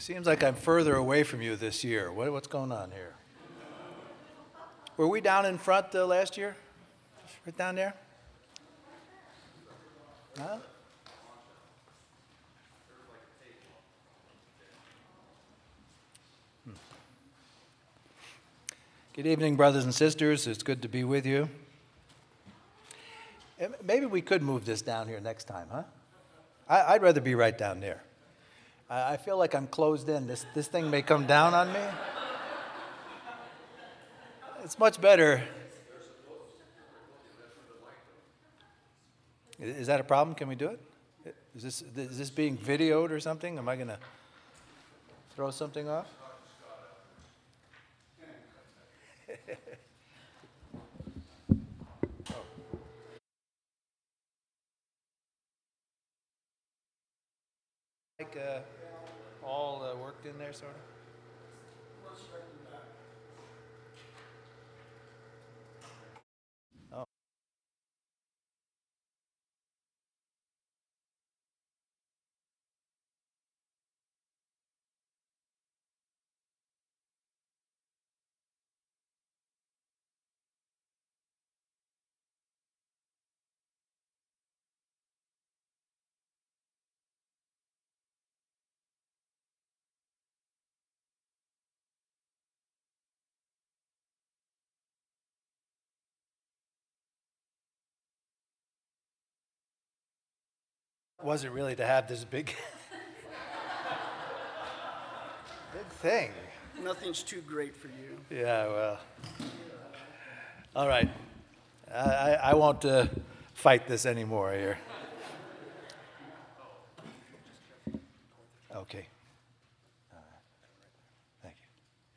Seems like I'm further away from you this year. What's going on here? Were we down in front last year? Right down there? Huh? Good evening, brothers and sisters. It's good to be with you. Maybe we could move this down here next time, huh? I'd rather be right down there. I feel like I'm closed in. This thing may come down on me. It's much better. Is that a problem? Can we do it? Is this being videoed or something? Am I going to throw something off? Like all worked in there, sort of? Oh. Was it really to have this big thing? Nothing's too great for you. Yeah, well. All right. I won't fight this anymore here. Okay. Thank you.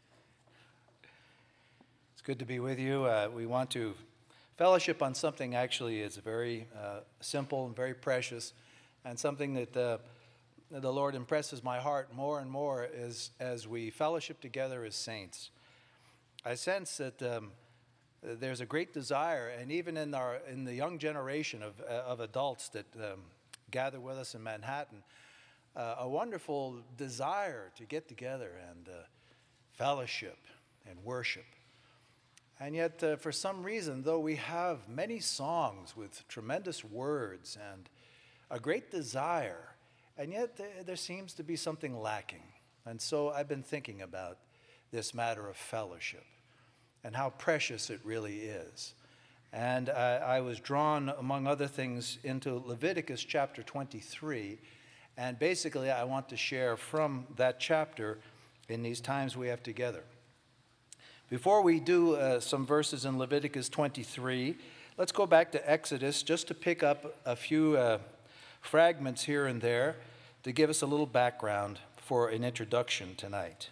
It's good to be with you. We want to fellowship on something actually is very simple and very precious, and something that the Lord impresses my heart more and more is as we fellowship together as saints. I sense that there's a great desire, and even in the young generation of adults that gather with us in Manhattan, a wonderful desire to get together and fellowship and worship. And yet, for some reason, though we have many songs with tremendous words and a great desire, and yet there seems to be something lacking. And so I've been thinking about this matter of fellowship and how precious it really is. And I was drawn, among other things, into Leviticus chapter 23. And basically, I want to share from that chapter in these times we have together. Before we do some verses in Leviticus 23, let's go back to Exodus just to pick up a few fragments here and there to give us a little background for an introduction tonight.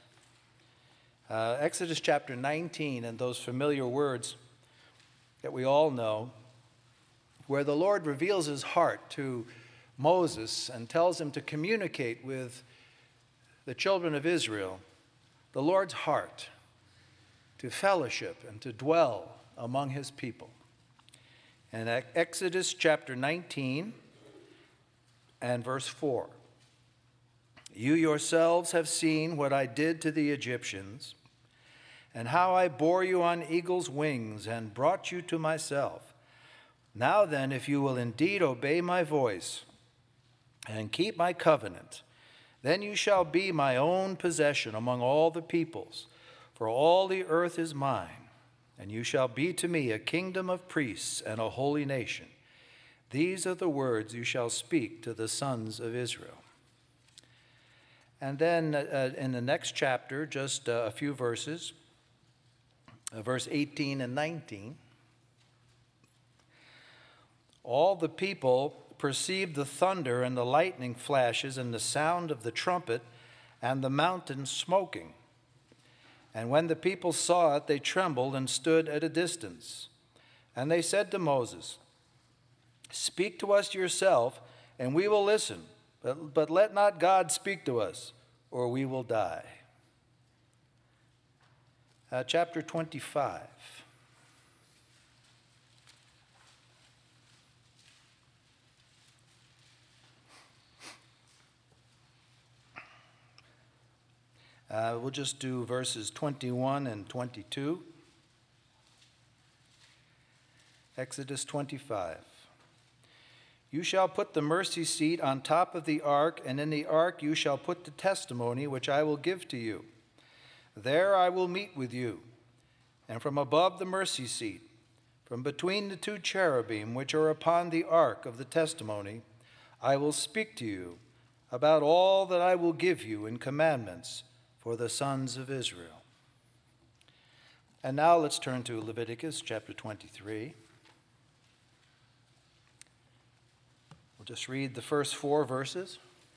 Exodus chapter 19 and those familiar words that we all know, where the Lord reveals his heart to Moses and tells him to communicate with the children of Israel, the Lord's heart, to fellowship and to dwell among his people. And Exodus chapter 19 and verse 4. You yourselves have seen what I did to the Egyptians, and how I bore you on eagle's wings and brought you to myself. Now then, if you will indeed obey my voice and keep my covenant, then you shall be my own possession among all the peoples, for all the earth is mine, and you shall be to me a kingdom of priests and a holy nation. These are the words you shall speak to the sons of Israel. And then in the next chapter, just a few verses, verse 18 and 19. All the people perceived the thunder and the lightning flashes and the sound of the trumpet and the mountain smoking. And when the people saw it, they trembled and stood at a distance. And they said to Moses, Speak to us yourself, and we will listen. But let not God speak to us, or we will die. Chapter 25. We'll just do verses 21 and 22. Exodus 25. You shall put the mercy seat on top of the ark, and in the ark you shall put the testimony which I will give to you. There I will meet with you, and from above the mercy seat, from between the two cherubim which are upon the ark of the testimony, I will speak to you about all that I will give you in commandments for the sons of Israel. And now let's turn to Leviticus chapter 23. We'll just read the first 4 verses.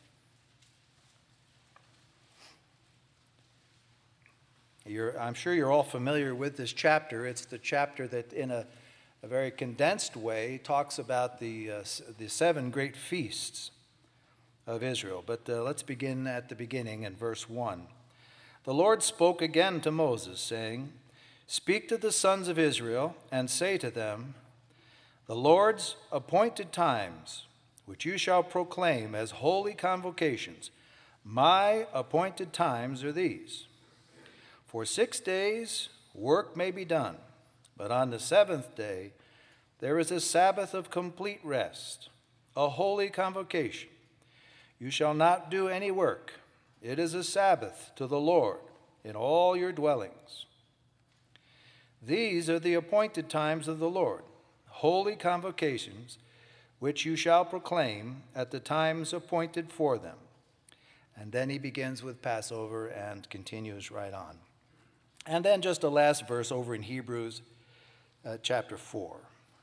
I'm sure you're all familiar with this chapter. It's the chapter that in a very condensed way talks about the 7 great feasts of Israel. But let's begin at the beginning in verse 1. The Lord spoke again to Moses, saying, Speak to the sons of Israel and say to them, The Lord's appointed times, which you shall proclaim as holy convocations, my appointed times are these. For 6 days work may be done, but on the 7th day there is a Sabbath of complete rest, a holy convocation. You shall not do any work. It is a Sabbath to the Lord in all your dwellings. These are the appointed times of the Lord, holy convocations, which you shall proclaim at the times appointed for them. And then he begins with Passover and continues right on. And then just a last verse over in Hebrews chapter 4.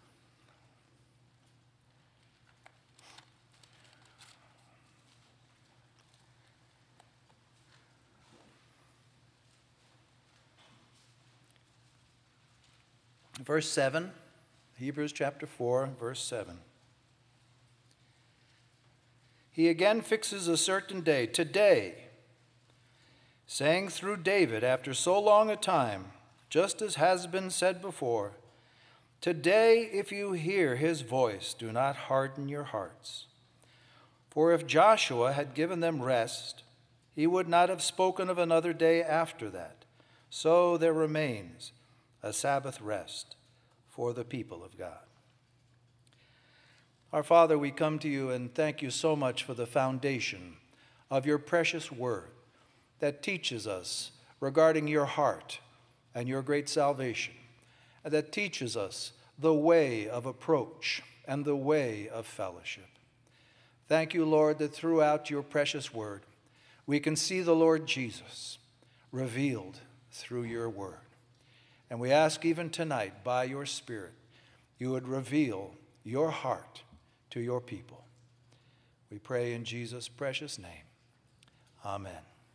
Verse 7, Hebrews chapter 4, verse 7. He again fixes a certain day, today, saying through David after so long a time, just as has been said before, Today, if you hear his voice, do not harden your hearts. For if Joshua had given them rest, he would not have spoken of another day after that. So there remains a Sabbath rest for the people of God. Our Father, we come to you and thank you so much for the foundation of your precious word that teaches us regarding your heart and your great salvation, and that teaches us the way of approach and the way of fellowship. Thank you, Lord, that throughout your precious word, we can see the Lord Jesus revealed through your word. And we ask even tonight, by your Spirit, you would reveal your heart to your people. We pray in Jesus' precious name. Amen.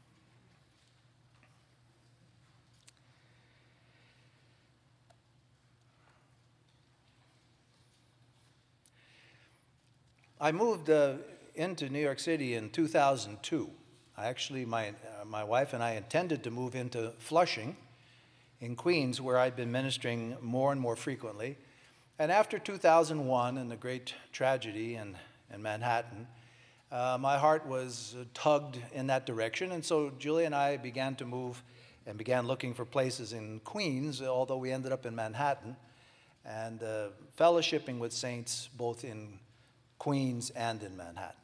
I moved into New York City in 2002. My wife and I intended to move into Flushing in Queens, where I'd been ministering more and more frequently. And after 2001 and the great tragedy in Manhattan, my heart was tugged in that direction. And so Julie and I began to move and began looking for places in Queens, although we ended up in Manhattan, and fellowshipping with saints both in Queens and in Manhattan.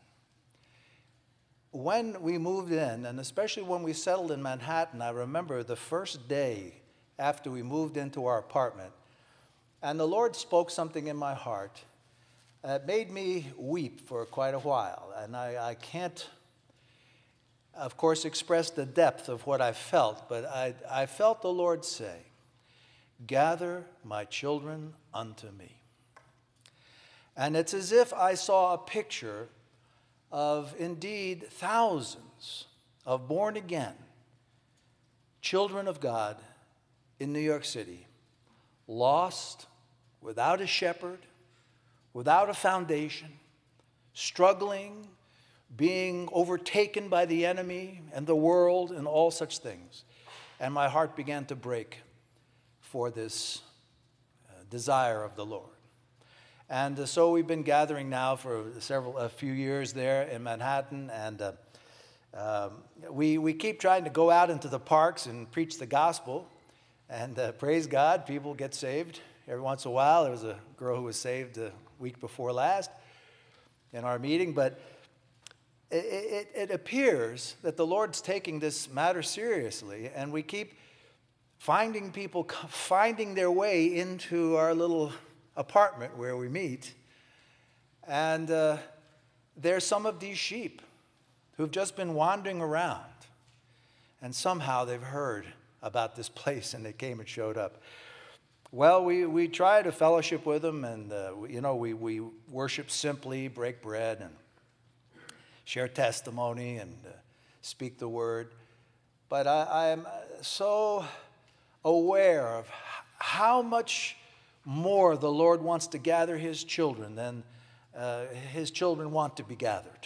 When we moved in, and especially when we settled in Manhattan, I remember the first day after we moved into our apartment, and the Lord spoke something in my heart that made me weep for quite a while. And I can't, of course, express the depth of what I felt, but I felt the Lord say, "Gather my children unto me." And it's as if I saw a picture of, indeed, thousands of born-again children of God in New York City, lost, without a shepherd, without a foundation, struggling, being overtaken by the enemy and the world and all such things. And my heart began to break for this desire of the Lord. And so we've been gathering now for a few years there in Manhattan, and We keep trying to go out into the parks and preach the gospel, and praise God, people get saved. Every once in a while, there was a girl who was saved the week before last in our meeting, but it appears that the Lord's taking this matter seriously, and we keep finding people finding their way into our little apartment where we meet, and there's some of these sheep who've just been wandering around, and somehow they've heard about this place and they came and showed up. Well, we try to fellowship with them, and we worship simply, break bread, and share testimony, and speak the word. But I am so aware of how much more the Lord wants to gather his children than his children want to be gathered.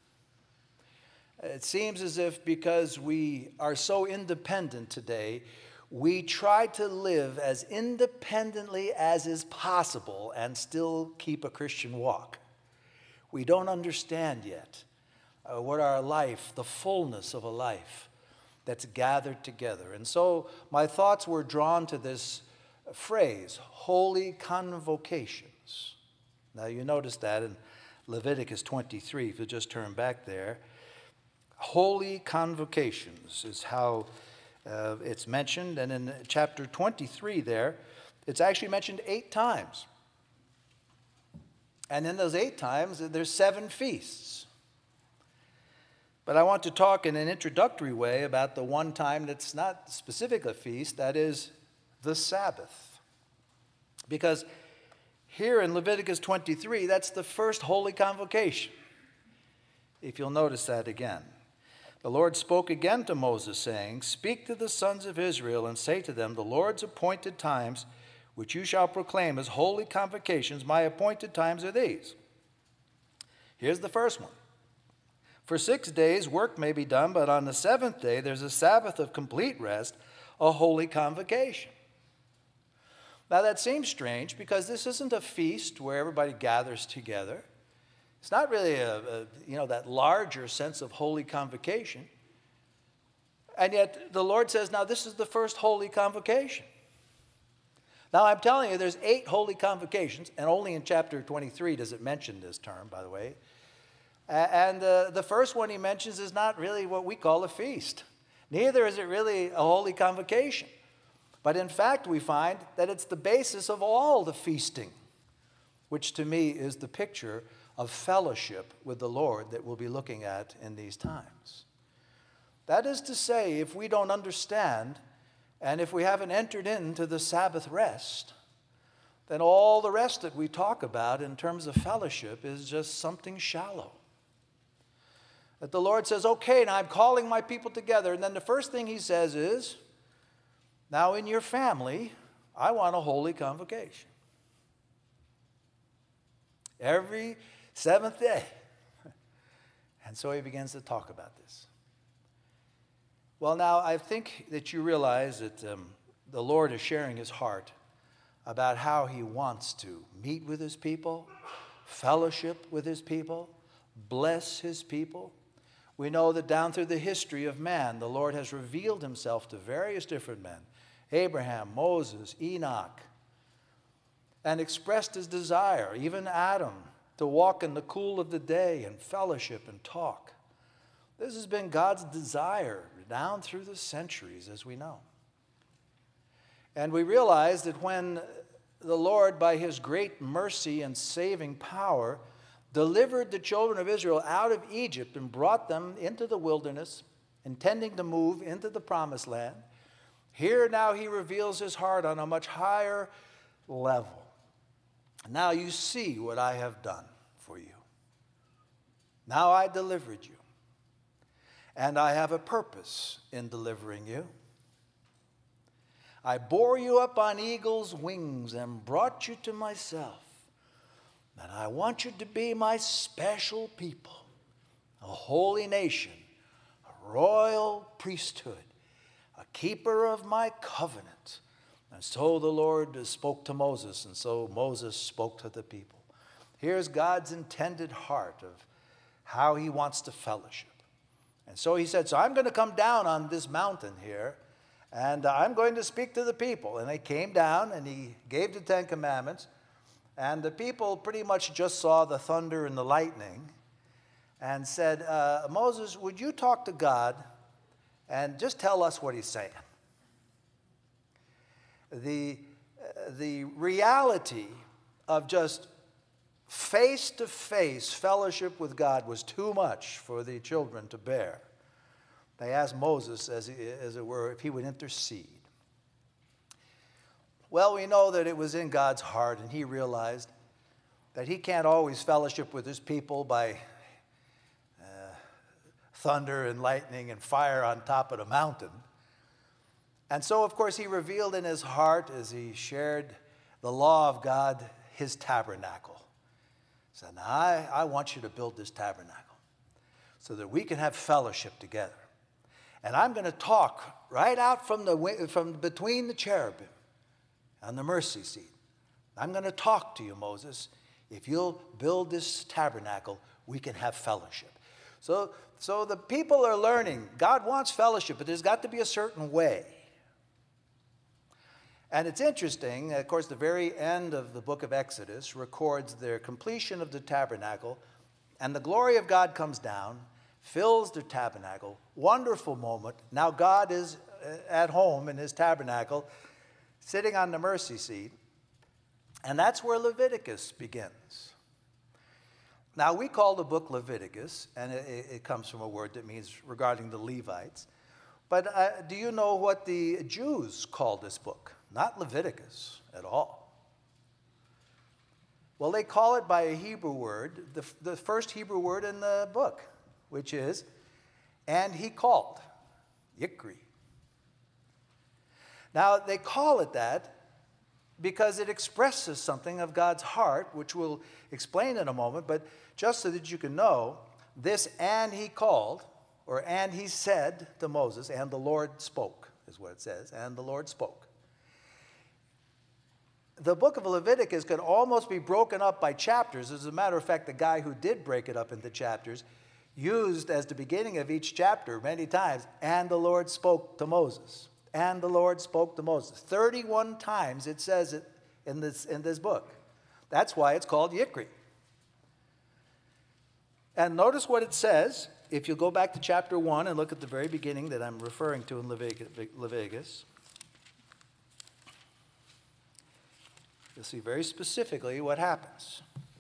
It seems as if because we are so independent today, we try to live as independently as is possible and still keep a Christian walk. We don't understand yet what our life, the fullness of a life that's gathered together. And so my thoughts were drawn to this phrase, holy convocations. Now you notice that in Leviticus 23, if you just turn back there. Holy convocations is how it's mentioned. And in chapter 23 there, it's actually mentioned 8 times. And in those 8 times, there's 7 feasts. But I want to talk in an introductory way about the one time that's not specifically a feast, that is the Sabbath. Because here in Leviticus 23, that's the first holy convocation. If you'll notice that again. The Lord spoke again to Moses, saying, "Speak to the sons of Israel and say to them, the Lord's appointed times, which you shall proclaim as holy convocations, my appointed times are these." Here's the first one. For 6 days work may be done, but on the 7th day there's a Sabbath of complete rest, a holy convocation. Now that seems strange because this isn't a feast where everybody gathers together. It's not really that larger sense of holy convocation. And yet the Lord says, now this is the first holy convocation. Now I'm telling you, there's 8 holy convocations, and only in chapter 23 does it mention this term, by the way. And the first one he mentions is not really what we call a feast. Neither is it really a holy convocation. But in fact, we find that it's the basis of all the feasting, which to me is the picture of fellowship with the Lord that we'll be looking at in these times. That is to say, if we don't understand, and if we haven't entered into the Sabbath rest, then all the rest that we talk about in terms of fellowship is just something shallow. That the Lord says, okay, now I'm calling my people together, and then the first thing he says is, now in your family, I want a holy convocation. Every 7th day. And so he begins to talk about this. Well, now I think that you realize that the Lord is sharing his heart about how he wants to meet with his people, fellowship with his people, bless his people. We know that down through the history of man, the Lord has revealed himself to various different men, Abraham, Moses, Enoch, and expressed his desire, even Adam, to walk in the cool of the day and fellowship and talk. This has been God's desire down through the centuries, as we know. And we realize that when the Lord, by his great mercy and saving power, delivered the children of Israel out of Egypt and brought them into the wilderness, intending to move into the promised land, here now he reveals his heart on a much higher level. Now you see what I have done for you. Now I delivered you. And I have a purpose in delivering you. I bore you up on eagle's wings and brought you to myself. And I want you to be my special people, a holy nation, a royal priesthood, a keeper of my covenant. And so the Lord spoke to Moses, and so Moses spoke to the people. Here's God's intended heart of how he wants to fellowship. And so he said, so I'm going to come down on this mountain here, and I'm going to speak to the people. And they came down, and he gave the Ten Commandments, and the people pretty much just saw the thunder and the lightning and said, Moses, would you talk to God and just tell us what he's saying? The reality of just face-to-face fellowship with God was too much for the children to bear. They asked Moses, as it were, if he would intercede. Well, we know that it was in God's heart, and he realized that he can't always fellowship with his people by thunder and lightning and fire on top of the mountain. And so, of course, he revealed in his heart, as he shared the law of God, his tabernacle. He said, now, I want you to build this tabernacle so that we can have fellowship together. And I'm going to talk right out from between the cherubim on the mercy seat. I'm going to talk to you, Moses. If you'll build this tabernacle, we can have fellowship. So the people are learning. God wants fellowship, but there's got to be a certain way. And it's interesting, of course, the very end of the book of Exodus records their completion of the tabernacle, and the glory of God comes down, fills the tabernacle. Wonderful moment. Now God is at home in his tabernacle, sitting on the mercy seat, and that's where Leviticus begins. Now, we call the book Leviticus, and it comes from a word that means regarding the Levites. But do you know what the Jews call this book? Not Leviticus at all. Well, they call it by a Hebrew word, the first Hebrew word in the book, which is, and he called, Yikri. Now, they call it that because it expresses something of God's heart, which we'll explain in a moment, but just so that you can know, this and he called, or and he said to Moses, and the Lord spoke, is what it says, and the Lord spoke. The book of Leviticus could almost be broken up by chapters. As a matter of fact, the guy who did break it up into chapters used as the beginning of each chapter many times, and the Lord spoke to Moses. And the Lord spoke to Moses. 31 times it says it in this book. That's why it's called Yikri. And notice what it says. If you go back to chapter 1 and look at the very beginning that I'm referring to in Leviticus, you'll see very specifically what happens.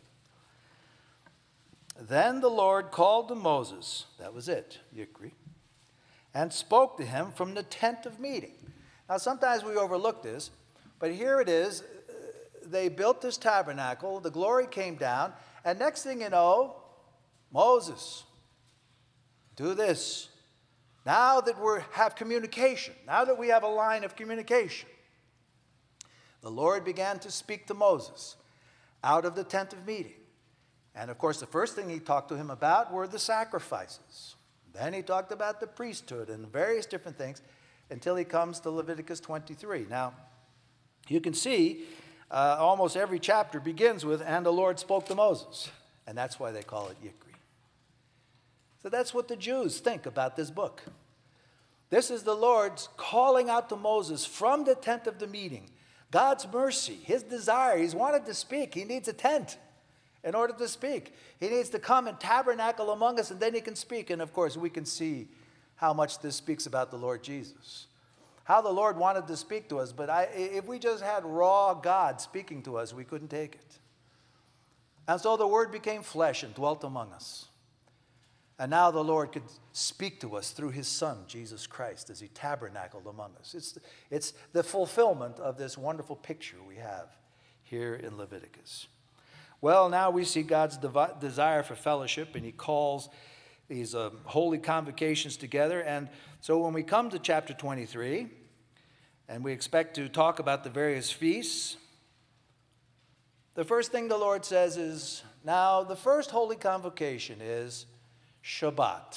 Then the Lord called to Moses, that was it, Yikri, and spoke to him from the tent of meeting. Now, sometimes we overlook this, but here it is. They built this tabernacle, the glory came down, and next thing you know, Moses, do this. Now that we have communication, now that we have a line of communication, the Lord began to speak to Moses out of the tent of meeting. And of course, the first thing he talked to him about were the sacrifices. Then he talked about the priesthood and various different things until he comes to Leviticus 23. Now, you can see almost every chapter begins with, and the Lord spoke to Moses. And that's why they call it Yikri. So that's what the Jews think about this book. This is the Lord's calling out to Moses from the tent of the meeting. God's mercy, his desire. He's wanted to speak. He needs a tent in order to speak. He needs to come and tabernacle among us, and then he can speak. And of course, we can see how much this speaks about the Lord Jesus. How the Lord wanted to speak to us, but if we just had raw God speaking to us, we couldn't take it. And so the Word became flesh and dwelt among us. And now the Lord could speak to us through his Son, Jesus Christ, as he tabernacled among us. It's the fulfillment of this wonderful picture we have here in Leviticus. Well, now we see God's desire for fellowship, and he calls these holy convocations together. And so when we come to chapter 23, and we expect to talk about the various feasts, the first thing the Lord says is, now the first holy convocation is Shabbat,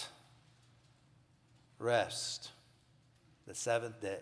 rest, the seventh day.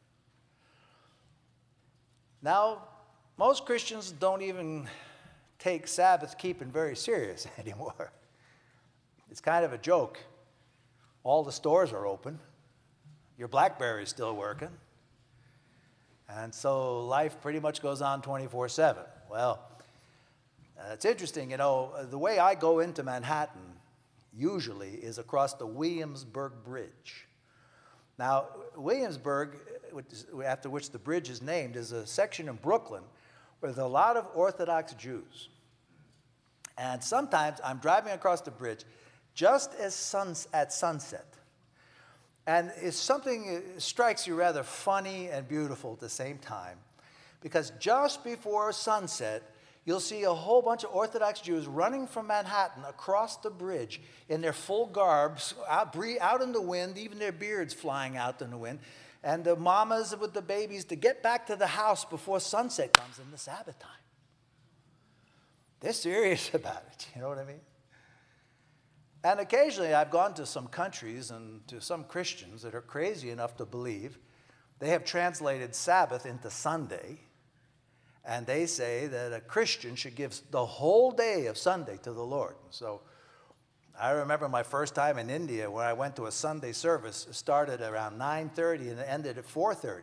Now, most Christians don't even take Sabbath keeping very serious anymore. It's kind of a joke. all the stores are open. Your BlackBerry is still working. And so life pretty much goes on 24/7. Well, it's interesting, the way I go into Manhattan usually is across the Williamsburg Bridge. Now, Williamsburg, after which the bridge is named, is a section in Brooklyn where there's a lot of Orthodox Jews. And sometimes I'm driving across the bridge just at sunset. And it's something that strikes you rather funny and beautiful at the same time, because just before sunset, you'll see a whole bunch of Orthodox Jews running from Manhattan across the bridge in their full garbs, out in the wind, even their beards flying out in the wind, and the mamas with the babies to get back to the house before sunset comes in the Sabbath time. They're serious about it, you know what I mean? And occasionally I've gone to some countries and to some Christians that are crazy enough to believe they have translated Sabbath into Sunday, and they say that a Christian should give the whole day of Sunday to the Lord. So I remember my first time in India when I went to a Sunday service. It started around 9:30 and it ended at 4:30.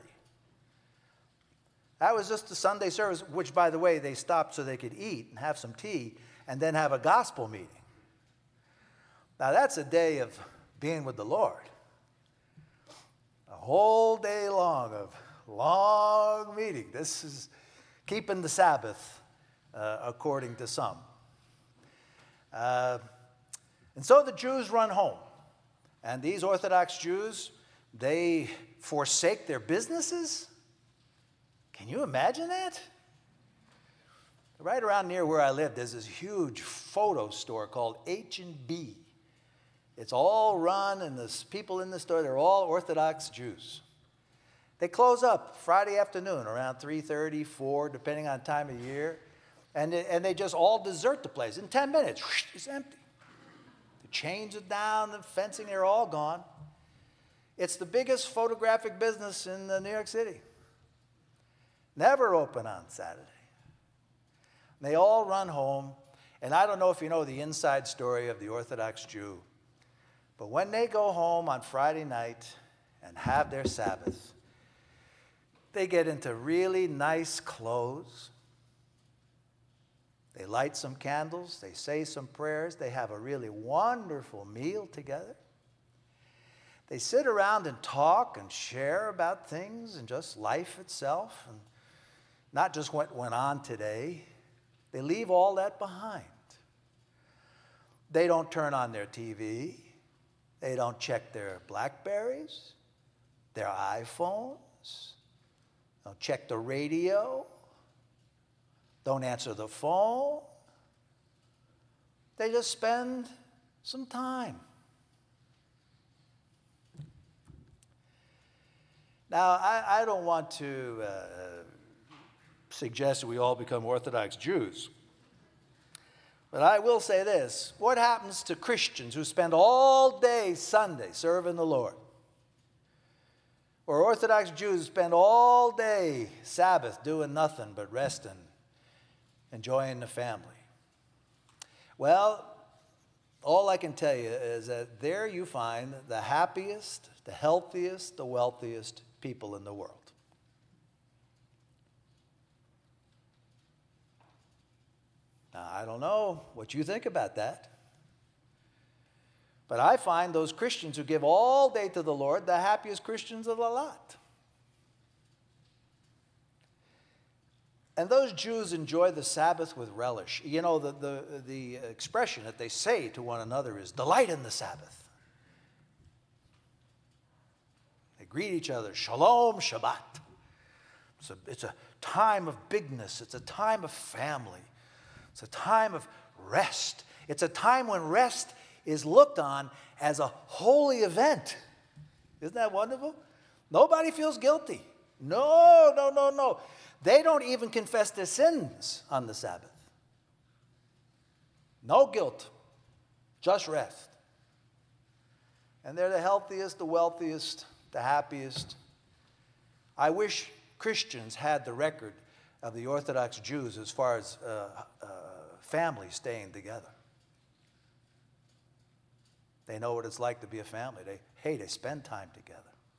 That was just a Sunday service, which, by the way, they stopped so they could eat and have some tea and then have a gospel meeting. Now, that's a day of being with the Lord. A whole day long of long meeting. This is keeping the Sabbath, according to some. And so the Jews run home. And these Orthodox Jews, they forsake their businesses. Can you imagine that? Right around near where I live, there's this huge photo store called H&B. It's all run, and the people in the store, they're all Orthodox Jews. They close up Friday afternoon around 3:30, 4, depending on time of year, and they just all desert the place. In 10 minutes, it's empty. The chains are down, the fencing, they're all gone. It's the biggest photographic business in New York City. Never open on Saturday. They all run home, and I don't know if you know the inside story of the Orthodox Jew, but when they go home on Friday night and have their Sabbath, they get into really nice clothes. They light some candles. They say some prayers. They have a really wonderful meal together. They sit around and talk and share about things and just life itself, and not just what went on today. They leave all that behind. They don't turn on their TV. They don't check their BlackBerries, their iPhones. Don't check the radio. Don't answer the phone. They just spend some time. Now, I don't want to suggest that we all become Orthodox Jews. But I will say this. What happens to Christians who spend all day Sunday serving the Lord? Or Orthodox Jews who spend all day Sabbath doing nothing but resting, enjoying the family? Well, all I can tell you is that there you find the happiest, the healthiest, the wealthiest people in the world. Now, I don't know what you think about that, but I find those Christians who give all day to the Lord the happiest Christians of the lot. And those Jews enjoy the Sabbath with relish. You know, the expression that they say to one another is, delight in the Sabbath. They greet each other, Shalom Shabbat. It's a time of bigness. It's a time of family. It's a time of rest. It's a time when rest is looked on as a holy event. Isn't that wonderful? Nobody feels guilty. No. They don't even confess their sins on the Sabbath. No guilt, just rest. And they're the healthiest, the wealthiest, the happiest. I wish Christians had the record of the Orthodox Jews as far as families staying together. They know what it's like to be a family. They spend time together.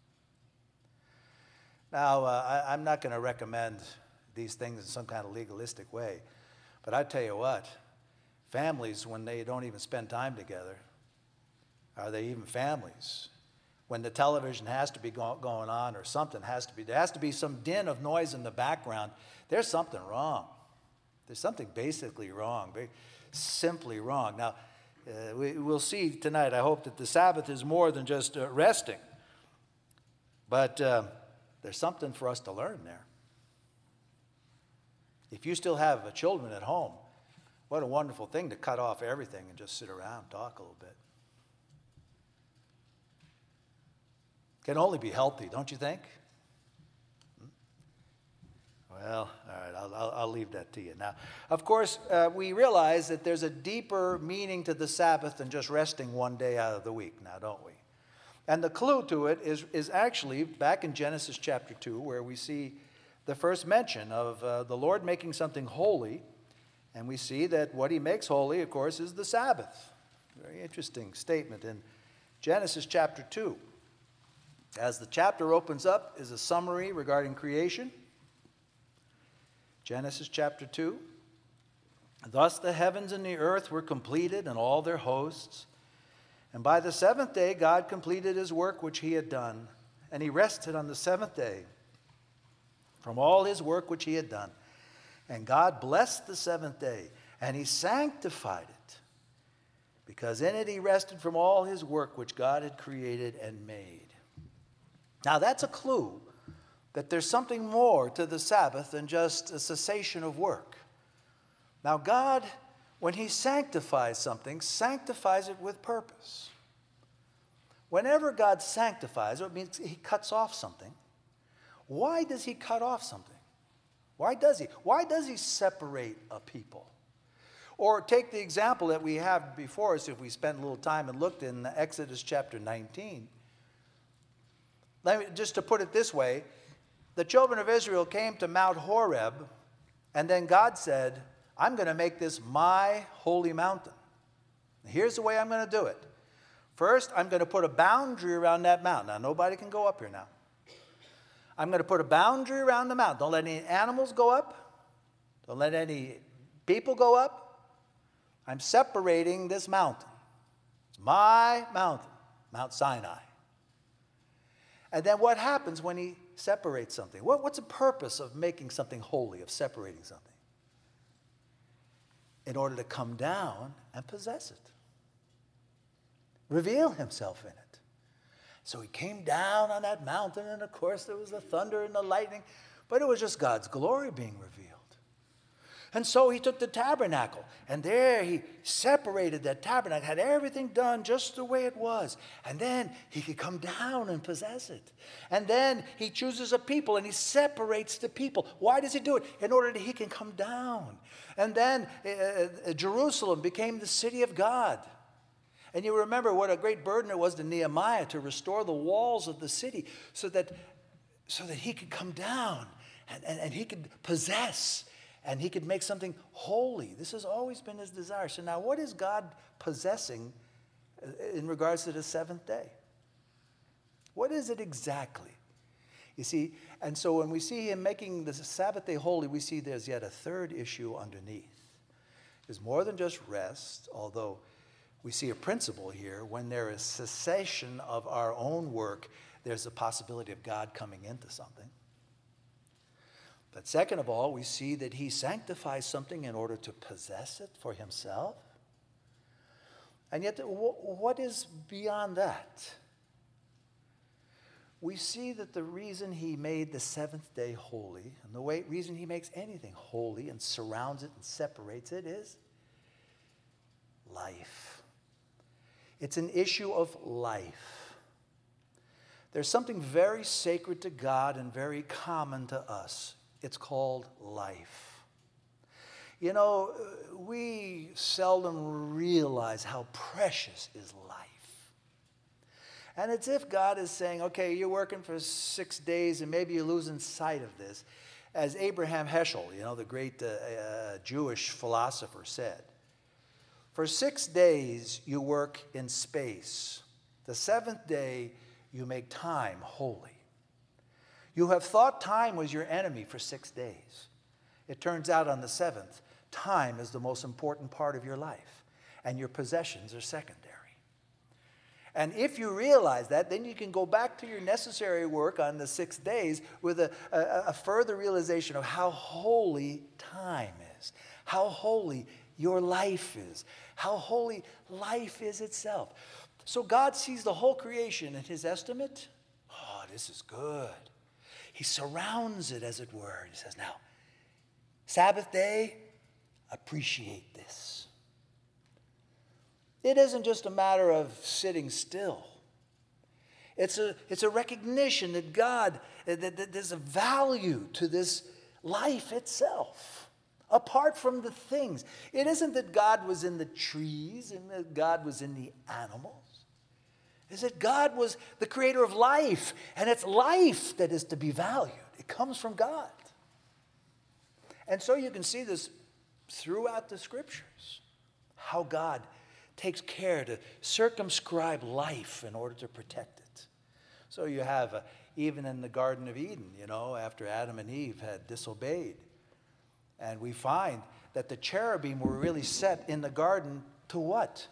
Now, I'm not going to recommend these things in some kind of legalistic way, but I tell you what, families, when they don't even spend time together, are they even families? When the television has to be going on or something there has to be some din of noise in the background, there's something wrong. There's something basically wrong, very simply wrong. Now, we'll see tonight, I hope, that the Sabbath is more than just resting. But there's something for us to learn there. If you still have children at home, what a wonderful thing to cut off everything and just sit around and talk a little bit. Can only be healthy, don't you think? Well, all right, I'll leave that to you. Now, of course, we realize that there's a deeper meaning to the Sabbath than just resting one day out of the week now, don't we? And the clue to it is actually back in Genesis chapter 2, where we see the first mention of the Lord making something holy. And we see that what he makes holy, of course, is the Sabbath. Very interesting statement in Genesis chapter 2. As the chapter opens up is a summary regarding creation. Genesis chapter 2. Thus the heavens and the earth were completed and all their hosts. And by the seventh day God completed his work which he had done. And he rested on the seventh day from all his work which he had done. And God blessed the seventh day, and he sanctified it, because in it he rested from all his work which God had created and made. Now that's a clue that there's something more to the Sabbath than just a cessation of work. Now God, when he sanctifies something, sanctifies it with purpose. Whenever God sanctifies, it means he cuts off something. Why does he cut off something? Why does he? Why does he separate a people? Or take the example that we have before us if we spent a little time and looked in Exodus chapter 19. Just to put it this way, the children of Israel came to Mount Horeb, and then God said, I'm going to make this my holy mountain. Here's the way I'm going to do it. First, I'm going to put a boundary around that mountain. Now, nobody can go up here now. I'm going to put a boundary around the mountain. Don't let any animals go up. Don't let any people go up. I'm separating this mountain. It's my mountain, Mount Sinai. And then what happens when he separates something? What's the purpose of making something holy, of separating something? In order to come down and possess it. Reveal himself in it. So he came down on that mountain, and of course there was the thunder and the lightning, but it was just God's glory being revealed. And so he took the tabernacle, and there he separated that tabernacle, had everything done just the way it was. And then he could come down and possess it. And then he chooses a people, and he separates the people. Why does he do it? In order that he can come down. And then Jerusalem became the city of God. And you remember what a great burden it was to Nehemiah to restore the walls of the city so that he could come down and he could possess and he could make something holy. This has always been his desire. So now what is God possessing in regards to the seventh day? What is it exactly? You see, and so when we see him making the Sabbath day holy, we see there's yet a third issue underneath. It's more than just rest, although we see a principle here. When there is cessation of our own work, there's a possibility of God coming into something. But second of all, we see that he sanctifies something in order to possess it for himself. And yet, what is beyond that? We see that the reason he made the seventh day holy, and the reason he makes anything holy and surrounds it and separates it, is life. It's an issue of life. There's something very sacred to God and very common to us. It's called life. You know, we seldom realize how precious is life. And it's if God is saying, okay, you're working for 6 days and maybe you're losing sight of this. As Abraham Heschel, the great Jewish philosopher, said, For 6 days you work in space. The seventh day you make time holy. You have thought time was your enemy for 6 days. It turns out on the seventh, time is the most important part of your life, and your possessions are secondary. And if you realize that, then you can go back to your necessary work on the 6 days with a further realization of how holy time is, how holy your life is, how holy life is itself. So God sees the whole creation in his estimate. Oh, this is good. He surrounds it, as it were. He says, now, Sabbath day, appreciate this. It isn't just a matter of sitting still. It's a recognition that God, that there's a value to this life itself, apart from the things. It isn't that God was in the trees and that God was in the animals. It's that God was the creator of life, and it's life that is to be valued. It comes from God. And so you can see this throughout the scriptures, how God takes care to circumscribe life in order to protect it. So you have, even in the Garden of Eden, after Adam and Eve had disobeyed, and we find that the cherubim were really set in the garden to what?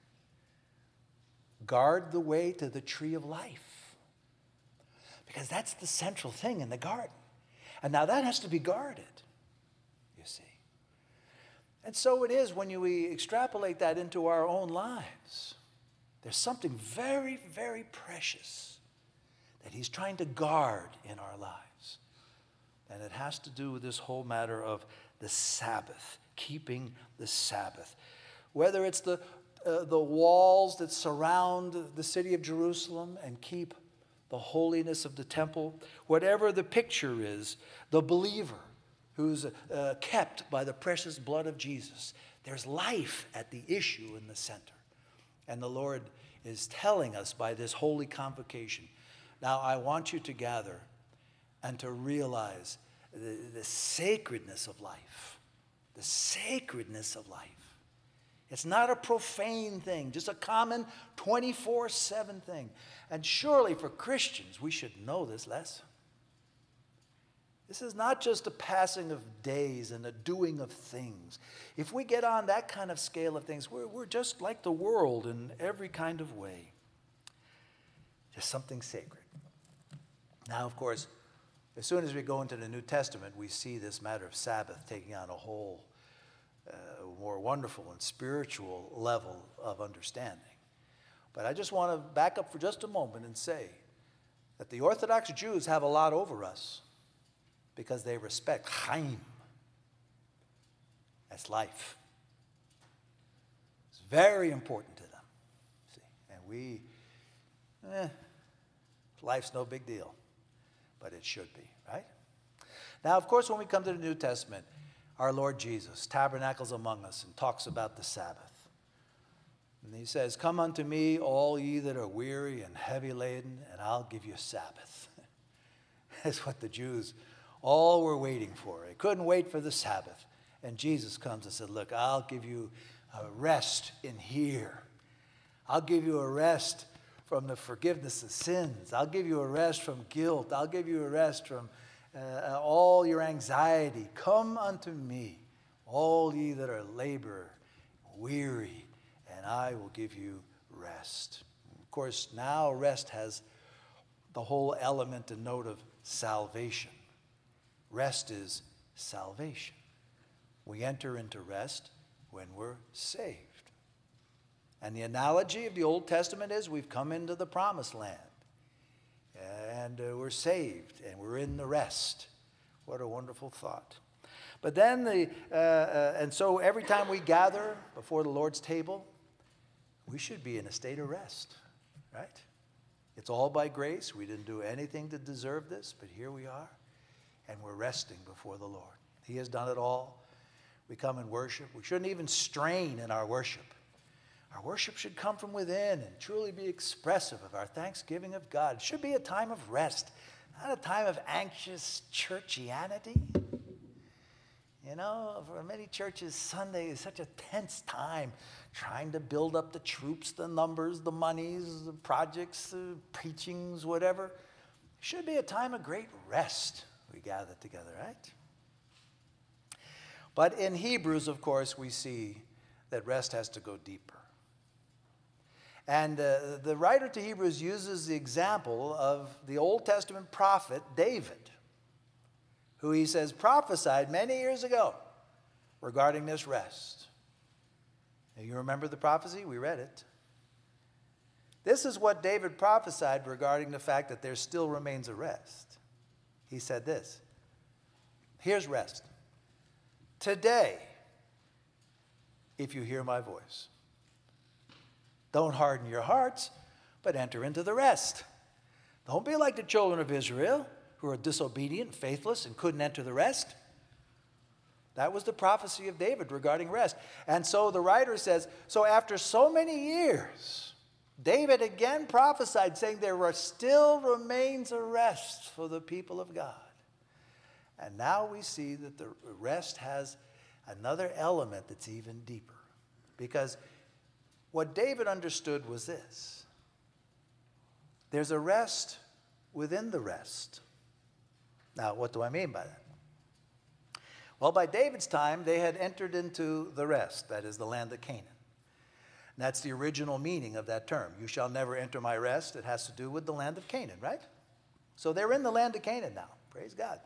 Guard the way to the tree of life. Because that's the central thing in the garden. And now that has to be guarded, you see. And so it is when we extrapolate that into our own lives. There's something very, very precious that he's trying to guard in our lives. And it has to do with this whole matter of the Sabbath, keeping the Sabbath. Whether it's the walls that surround the city of Jerusalem and keep the holiness of the temple, whatever the picture is, the believer who's kept by the precious blood of Jesus, there's life at the issue in the center. And the Lord is telling us by this holy convocation, now I want you to gather and to realize the sacredness of life, the sacredness of life. It's not a profane thing, just a common 24/7 thing. And surely for Christians, we should know this lesson. This is not just a passing of days and a doing of things. If we get on that kind of scale of things, we're just like the world in every kind of way. Just something sacred. Now, of course, as soon as we go into the New Testament, we see this matter of Sabbath taking on a whole more wonderful and spiritual level of understanding. But I just want to back up for just a moment and say that the Orthodox Jews have a lot over us because they respect Chaim. That's life. It's very important to them. See? And life's no big deal, but it should be, right? Now, of course, when we come to the New Testament, our Lord Jesus tabernacles among us and talks about the Sabbath. And he says, come unto me, all ye that are weary and heavy laden, and I'll give you Sabbath. That's what the Jews all were waiting for. They couldn't wait for the Sabbath. And Jesus comes and said, look, I'll give you a rest in here. I'll give you a rest from the forgiveness of sins. I'll give you a rest from guilt. I'll give you a rest from all your anxiety. Come unto me, all ye that are labor, weary, and I will give you rest. Of course, now rest has the whole element and note of salvation. Rest is salvation. We enter into rest when we're saved. And the analogy of the Old Testament is we've come into the promised land. And we're saved, and we're in the rest. What a wonderful thought. But then, and so every time we gather before the Lord's table, we should be in a state of rest, right? It's all by grace. We didn't do anything to deserve this, but here we are, and we're resting before the Lord. He has done it all. We come and worship. We shouldn't even strain in our worship. Our worship should come from within and truly be expressive of our thanksgiving of God. It should be a time of rest, not a time of anxious churchianity. You know, for many churches, Sunday is such a tense time, trying to build up the troops, the numbers, the monies, the projects, the preachings, whatever. It should be a time of great rest we gather together, right? But in Hebrews, of course, we see that rest has to go deeper. And the writer to Hebrews uses the example of the Old Testament prophet David, who he says prophesied many years ago regarding this rest. Now, you remember the prophecy? We read it. This is what David prophesied regarding the fact that there still remains a rest. He said this, here's rest. Today, if you hear my voice, don't harden your hearts, but enter into the rest. Don't be like the children of Israel, who are disobedient, faithless, and couldn't enter the rest. That was the prophecy of David regarding rest. And so the writer says, so after so many years, David again prophesied, saying there still remains a rest for the people of God. And now we see that the rest has another element that's even deeper. Because what David understood was this. There's a rest within the rest. Now, what do I mean by that? Well, by David's time, they had entered into the rest, that is the land of Canaan. And that's the original meaning of that term. You shall never enter my rest. It has to do with the land of Canaan, right? So they're in the land of Canaan now. Praise God.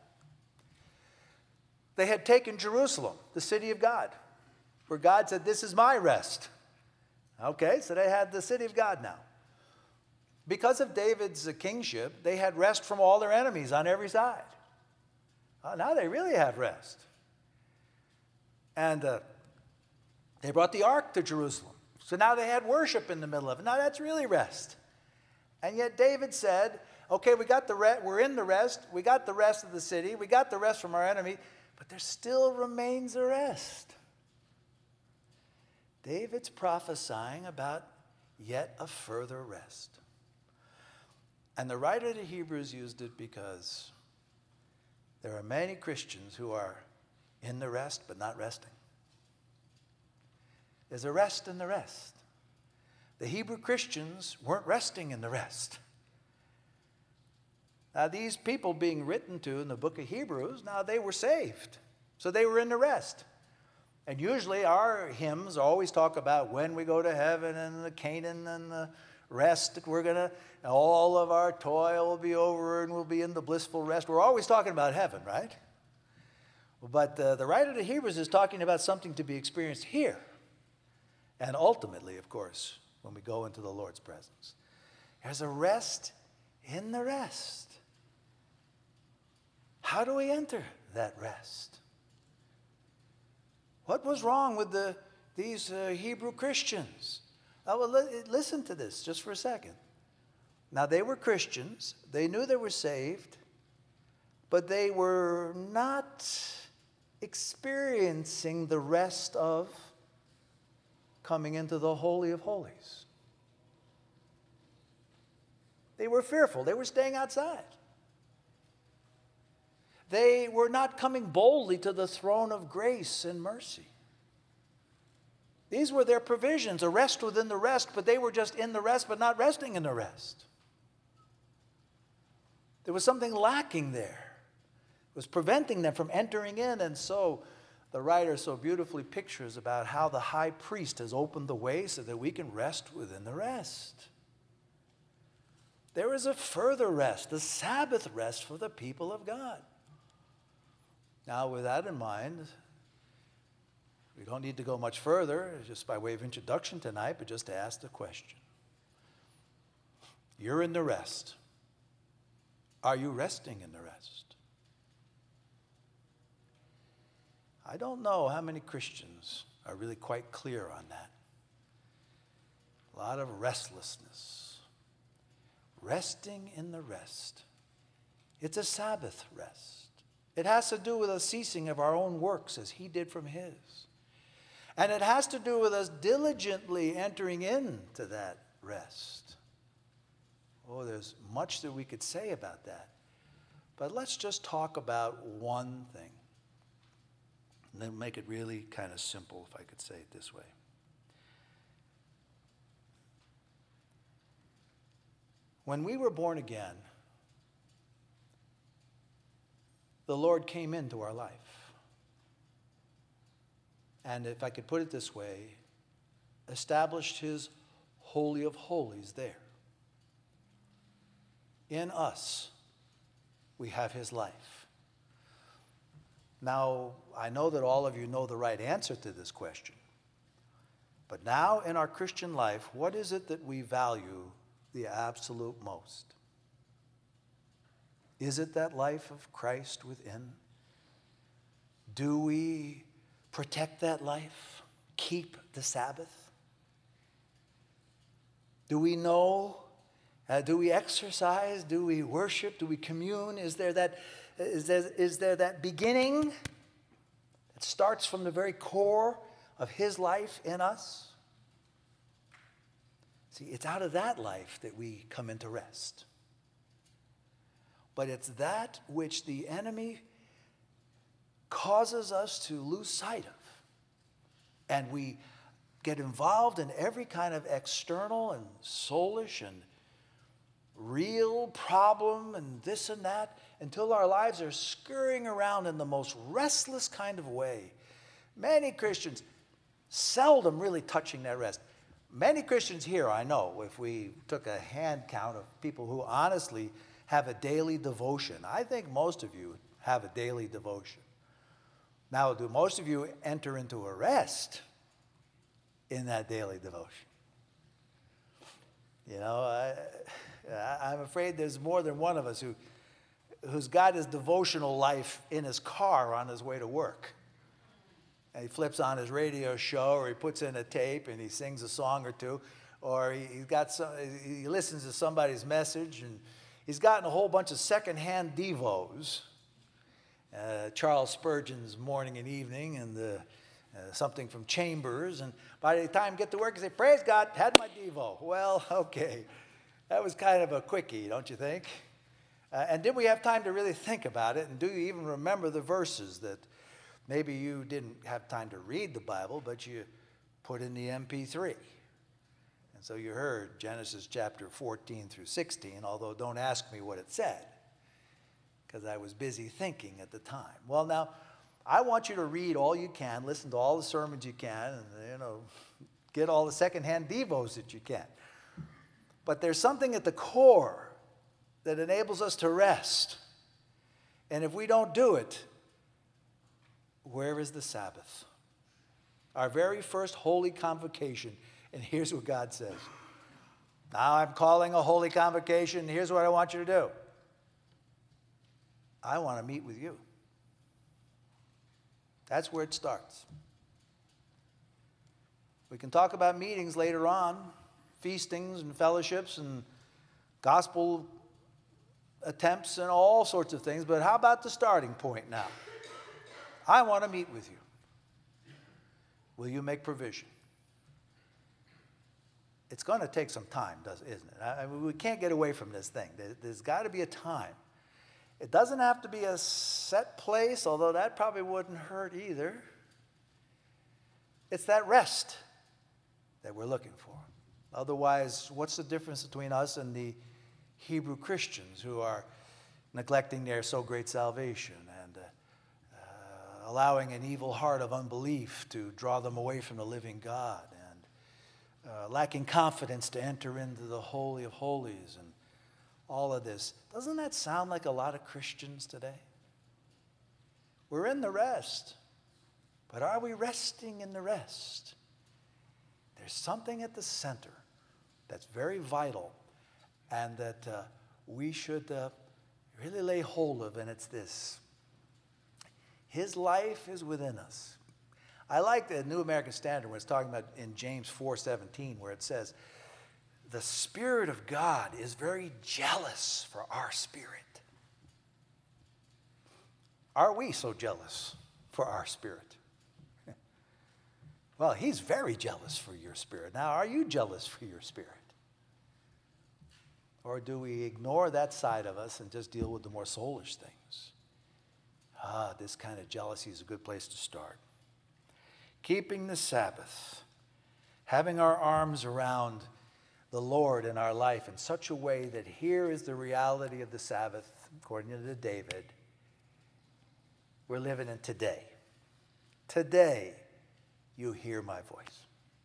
They had taken Jerusalem, the city of God, where God said, this is my rest. Okay, so they had the city of God now. Because of David's kingship, they had rest from all their enemies on every side. Now they really have rest. And they brought the ark to Jerusalem. So now they had worship in the middle of it. Now that's really rest. And yet David said, okay, we're in the rest. We got the rest of the city. We got the rest from our enemy. But there still remains a rest. David's prophesying about yet a further rest. And the writer to Hebrews used it because there are many Christians who are in the rest but not resting. There's a rest in the rest. The Hebrew Christians weren't resting in the rest. Now, these people being written to in the book of Hebrews, now they were saved. So they were in the rest. And usually our hymns always talk about when we go to heaven and the Canaan and the rest. All of our toil will be over and we'll be in the blissful rest. We're always talking about heaven, right? But the writer to Hebrews is talking about something to be experienced here. And ultimately, of course, when we go into the Lord's presence. There's a rest in the rest. How do we enter that rest? What was wrong with these Hebrew Christians? Listen to this just for a second. Now, they were Christians. They knew they were saved, but they were not experiencing the rest of coming into the Holy of Holies. They were fearful. They were staying outside. They were not coming boldly to the throne of grace and mercy. These were their provisions, a rest within the rest, but they were just in the rest, but not resting in the rest. There was something lacking there. It was preventing them from entering in, and so the writer so beautifully pictures about how the high priest has opened the way so that we can rest within the rest. There is a further rest, the Sabbath rest for the people of God. Now, with that in mind, we don't need to go much further, just by way of introduction tonight, but just to ask the question. You're in the rest. Are you resting in the rest? I don't know how many Christians are really quite clear on that. A lot of restlessness. Resting in the rest. It's a Sabbath rest. It has to do with a ceasing of our own works as he did from his. And it has to do with us diligently entering into that rest. Oh, there's much that we could say about that. But let's just talk about one thing. And then make it really kind of simple, if I could say it this way. When we were born again, the Lord came into our life. And if I could put it this way, established his Holy of Holies there. In us, we have his life. Now, I know that all of you know the right answer to this question. But now in our Christian life, what is it that we value the absolute most? Is it that life of Christ within? Do we protect that life? Keep the Sabbath? Do we know? Do we exercise? Do we worship? Do we commune? Is there that beginning that starts from the very core of his life in us? See, it's out of that life that we come into rest. But it's that which the enemy causes us to lose sight of. And we get involved in every kind of external and soulish and real problem and this and that until our lives are scurrying around in the most restless kind of way. Many Christians seldom really touching that rest. Many Christians here, I know, if we took a hand count of people who honestly have a daily devotion, I think most of you have a daily devotion. Now, do most of you enter into a rest in that daily devotion? You know, I'm afraid there's more than one of us who's got his devotional life in his car on his way to work. And he flips on his radio show, or he puts in a tape and he sings a song or two, or he listens to somebody's message, and he's gotten a whole bunch of secondhand devos. Charles Spurgeon's Morning and Evening, and something from Chambers. And by the time you get to work, you say, "Praise God, had my devo." Well, okay. That was kind of a quickie, don't you think? And did we have time to really think about it? And do you even remember the verses that maybe you didn't have time to read the Bible, but you put in the MP3? And so you heard Genesis chapter 14 through 16, although don't ask me what it said, because I was busy thinking at the time. Well, now, I want you to read all you can, listen to all the sermons you can, and, get all the secondhand devos that you can. But there's something at the core that enables us to rest. And if we don't do it, where is the Sabbath? Our very first holy convocation. And here's what God says. Now I'm calling a holy convocation. Here's what I want you to do. I want to meet with you. That's where it starts. We can talk about meetings later on, feastings and fellowships and gospel attempts and all sorts of things, but how about the starting point now? I want to meet with you. Will you make provision? It's going to take some time, isn't it? I mean, we can't get away from this thing. There's got to be a time. It doesn't have to be a set place, although that probably wouldn't hurt either. It's that rest that we're looking for. Otherwise, what's the difference between us and the Hebrew Christians who are neglecting their so great salvation and allowing an evil heart of unbelief to draw them away from the living God, and lacking confidence to enter into the Holy of Holies and all of this? Doesn't that sound like a lot of Christians today? We're in the rest, but are we resting in the rest? There's something at the center that's very vital and that we should really lay hold of, and it's this. His life is within us. I like the New American Standard when it's talking about in James 4:17, where it says, the Spirit of God is very jealous for our spirit. Are we so jealous for our spirit? Well, he's very jealous for your spirit. Now, are you jealous for your spirit? Or do we ignore that side of us and just deal with the more soulish things? This kind of jealousy is a good place to start. Keeping the Sabbath, having our arms around the Lord in our life in such a way that here is the reality of the Sabbath, according to David. We're living in today. Today, you hear my voice.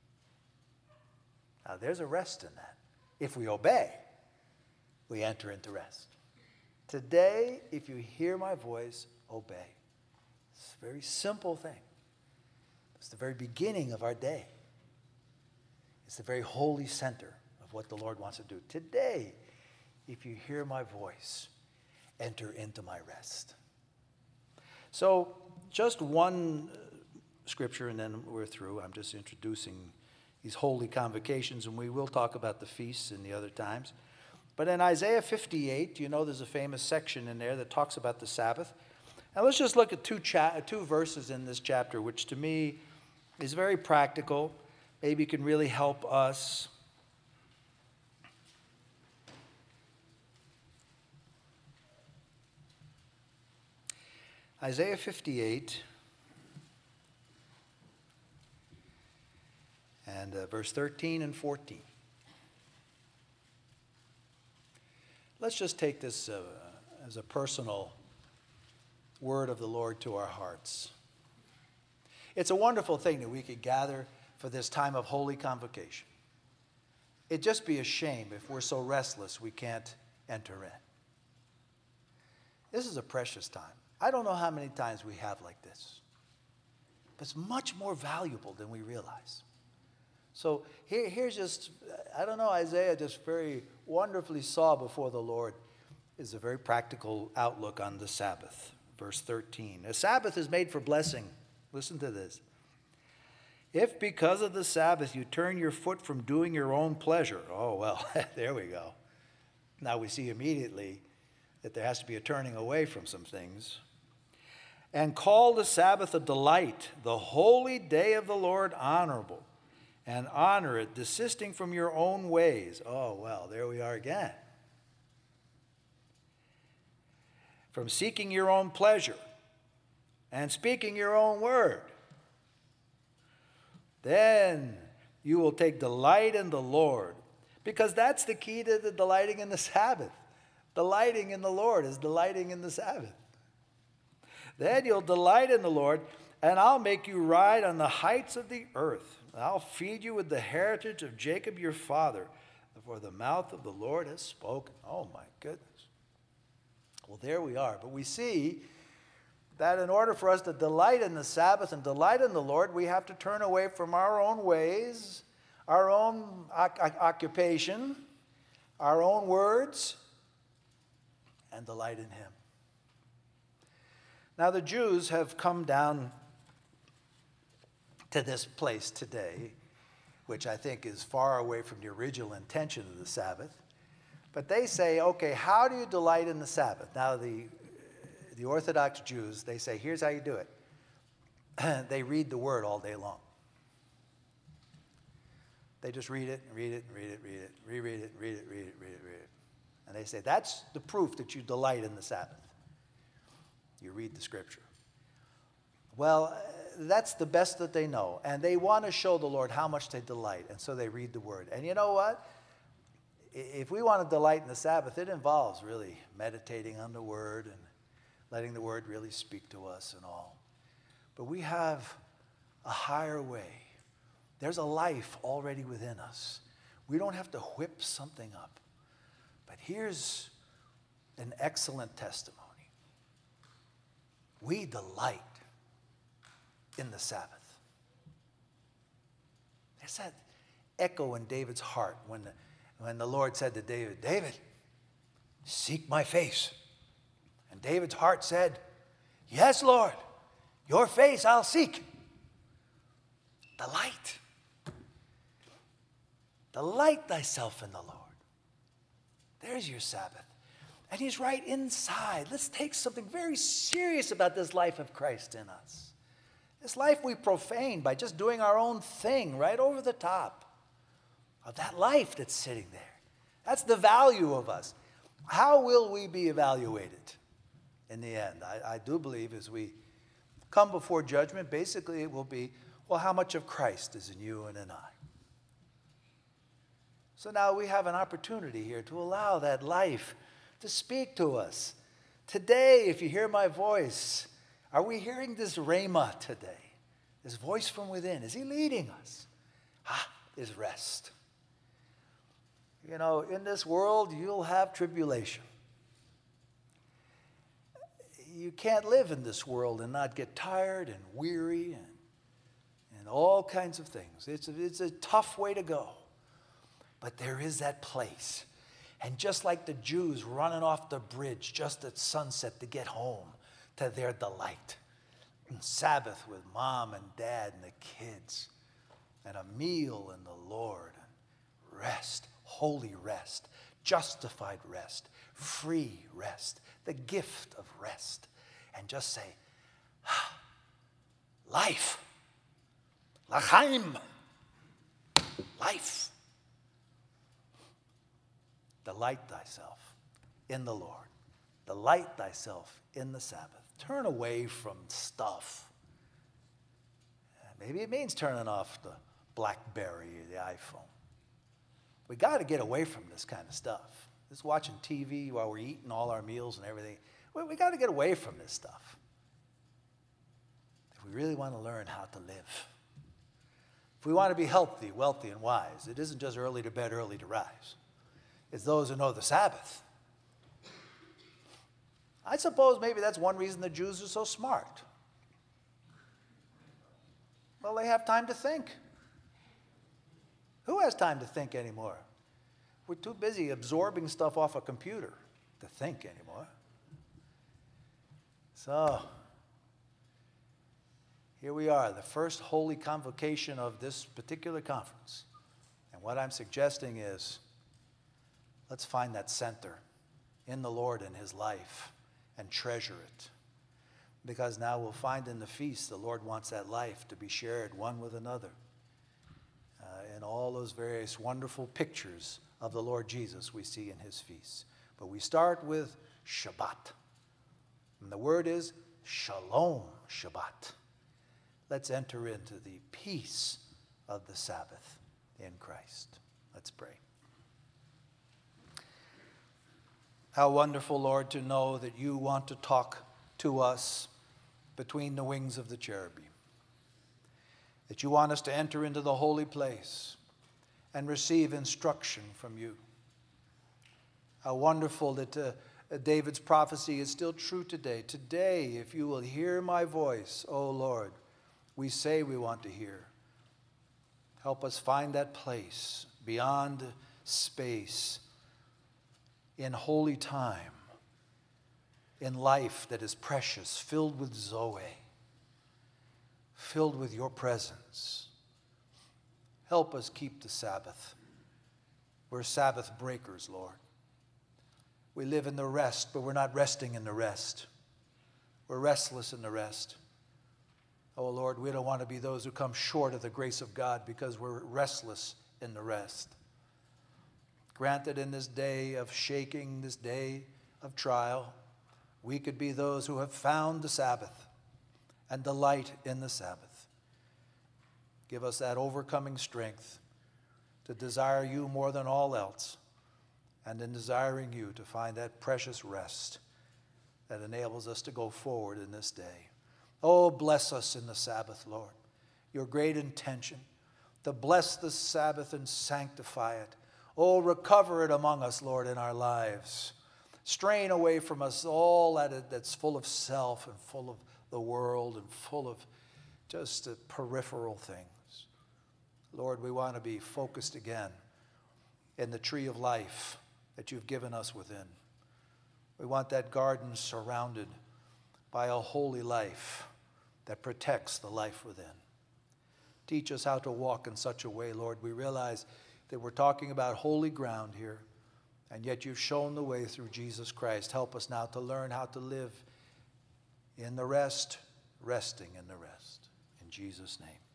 Now, there's a rest in that. If we obey, we enter into rest. Today, if you hear my voice, obey. It's a very simple thing. It's the very beginning of our day. It's the very holy center of what the Lord wants to do. Today, if you hear my voice, enter into my rest. So, just one scripture and then we're through. I'm just introducing these holy convocations, and we will talk about the feasts in the other times. But in Isaiah 58, you know there's a famous section in there that talks about the Sabbath. And let's just look at two verses in this chapter, which to me is very practical. Maybe can really help us. Isaiah 58 and verse 13 and 14. Let's just take this as a personal word of the Lord to our hearts. It's a wonderful thing that we could gather for this time of holy convocation. It'd just be a shame if we're so restless we can't enter in. This is a precious time. I don't know how many times we have like this, but it's much more valuable than we realize. So here's just, I don't know, Isaiah just very wonderfully saw before the Lord is a very practical outlook on the Sabbath. Verse 13, a Sabbath is made for blessing. Listen to this. If because of the Sabbath you turn your foot from doing your own pleasure. Oh, well, there we go. Now we see immediately that there has to be a turning away from some things. And call the Sabbath a delight, the holy day of the Lord honorable, and honor it, desisting from your own ways. Oh, well, there we are again. From seeking your own pleasure and speaking your own word. Then you will take delight in the Lord, because that's the key to the delighting in the Sabbath. Delighting in the Lord is delighting in the Sabbath. Then you'll delight in the Lord, and I'll make you ride on the heights of the earth. I'll feed you with the heritage of Jacob your father, for the mouth of the Lord has spoken. Oh my goodness. Well, there we are. But we see that in order for us to delight in the Sabbath and delight in the Lord, we have to turn away from our own ways, our own occupation, our own words, and delight in Him. Now, the Jews have come down to this place today, which I think is far away from the original intention of the Sabbath. But they say, okay, how do you delight in the Sabbath? Now, the Orthodox Jews, they say, here's how you do it. They read the Word all day long. They just read it, and read it, and read it, read it, reread it, read it, read it, read it, read it. And they say, that's the proof that you delight in the Sabbath. You read the Scripture. Well, that's the best that they know. And they want to show the Lord how much they delight. And so they read the Word. And you know what? If we want to delight in the Sabbath, it involves really meditating on the Word and letting the Word really speak to us and all. But we have a higher way. There's a life already within us. We don't have to whip something up. But here's an excellent testimony. We delight in the Sabbath. There's that echo in David's heart when the Lord said to David, David, seek my face. And David's heart said, yes, Lord, your face I'll seek. Delight. Delight thyself in the Lord. There's your Sabbath. And He's right inside. Let's take something very serious about this life of Christ in us. This life we profane by just doing our own thing right over the top of that life that's sitting there. That's the value of us. How will we be evaluated in the end. I do believe as we come before judgment, basically it will be, well, how much of Christ is in you and in I? So now we have an opportunity here to allow that life to speak to us. Today, if you hear my voice, are we hearing this rhema today? This voice from within, is he leading us? Is rest. You know, in this world, you'll have tribulation. You can't live in this world and not get tired and weary and all kinds of things. It's a tough way to go. But there is that place. And just like the Jews running off the bridge just at sunset to get home to their delight, and Sabbath with mom and dad and the kids, and a meal in the Lord, and rest, holy rest, justified rest, free rest, the gift of rest, and just say, life, l'chaim, life. Delight thyself in the Lord. Delight thyself in the Sabbath. Turn away from stuff. Maybe it means turning off the BlackBerry or the iPhone. We got to get away from this kind of stuff. Just watching TV while we're eating all our meals and everything. We got to get away from this stuff. If we really want to learn how to live. If we want to be healthy, wealthy, and wise, it isn't just early to bed, early to rise. It's those who know the Sabbath. I suppose maybe that's one reason the Jews are so smart. Well, they have time to think. Who has time to think anymore? We're too busy absorbing stuff off a computer to think anymore. So, here we are, the first holy convocation of this particular conference. And what I'm suggesting is, let's find that center in the Lord and his life and treasure it. Because now we'll find in the feast the Lord wants that life to be shared one with another. In all those various wonderful pictures of the Lord Jesus we see in his feasts. But we start with Shabbat. And the word is Shalom Shabbat. Let's enter into the peace of the Sabbath in Christ. Let's pray. How wonderful, Lord, to know that you want to talk to us between the wings of the cherubim. That you want us to enter into the holy place and receive instruction from you. How wonderful that David's prophecy is still true today. Today, if you will hear my voice, O Lord, we say we want to hear. Help us find that place beyond space, in holy time, in life that is precious, filled with Zoe, filled with your presence. Help us keep the Sabbath. We're Sabbath breakers, Lord. We live in the rest, but we're not resting in the rest. We're restless in the rest. Oh, Lord, we don't want to be those who come short of the grace of God because we're restless in the rest. Granted, in this day of shaking, this day of trial, we could be those who have found the Sabbath and delight in the Sabbath. Give us that overcoming strength to desire you more than all else, and in desiring you to find that precious rest that enables us to go forward in this day. Oh, bless us in the Sabbath, Lord. Your great intention to bless the Sabbath and sanctify it. Oh, recover it among us, Lord, in our lives. Strain away from us all that's full of self and full of the world and full of just peripheral things. Lord, we want to be focused again in the tree of life that you've given us within. We want that garden surrounded by a holy life that protects the life within. Teach us how to walk in such a way, Lord. We realize that we're talking about holy ground here, and yet you've shown the way through Jesus Christ. Help us now to learn how to live in the rest, resting in the rest. In Jesus' name.